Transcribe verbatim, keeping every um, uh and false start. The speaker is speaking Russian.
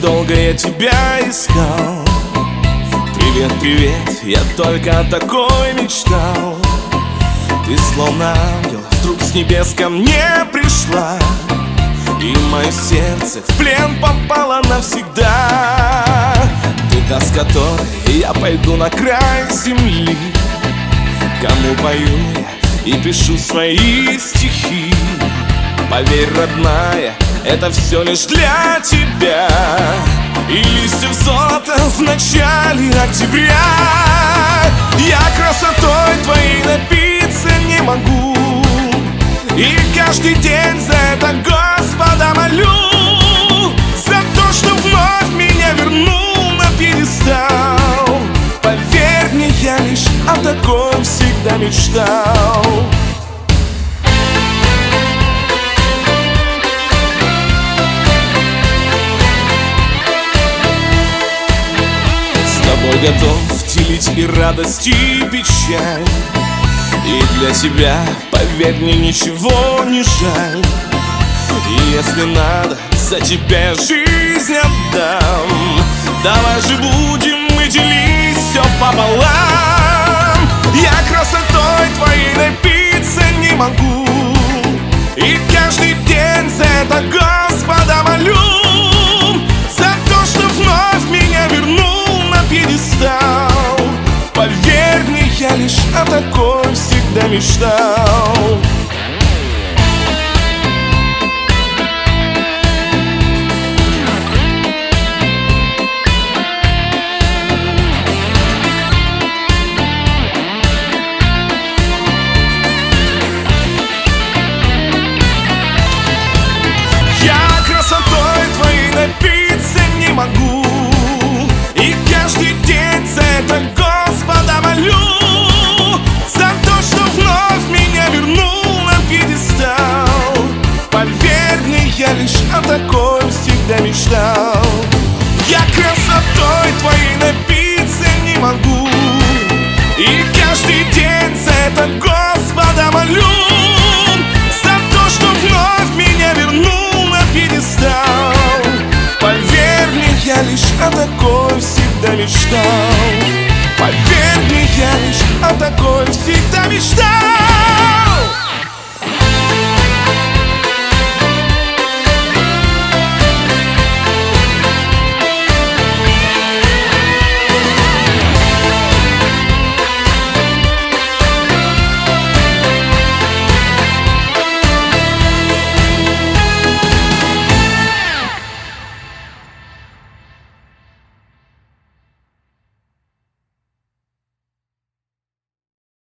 долго я тебя искал. Привет, привет, я только о такой мечтал. Ты словно ангел, вдруг с небес ко мне пришла, и мое сердце в плен попало навсегда. Ты та, с которой я пойду на край земли, кому пою я и пишу свои стихи. Поверь, родная, это все лишь для тебя. И листьев золота в начале октября. Я красотой твоей напиться не могу, и каждый день за это Господа молю. За то, что вновь меня вернул на пьедестал. Поверь мне, я лишь о таком всегда мечтал. С тобой готов делить и радость, и печаль, и для тебя, поверь мне, ничего не жаль. И если надо, за тебя я жизнь отдам. Давай же будем мы делить все пополам. Я красотой твоей напиться не могу, и каждый день за это Господа молю. За то, что вновь меня вернул на пьедестал. Поверь мне, я лишь о такой всегда мечтал. Я красотой твоей напиться не могу, и каждый день за это Господа молю. За то, что вновь меня вернул на пьедестал. Поверь мне, я лишь о такой всегда мечтал. Я красотой твоей напиться не могу, и каждый день за это Господа молю. За то, что вновь меня вернул на пьедестал. Поверь мне, я лишь о такой всегда мечтал. Поверь мне, я лишь о такой всегда мечтал.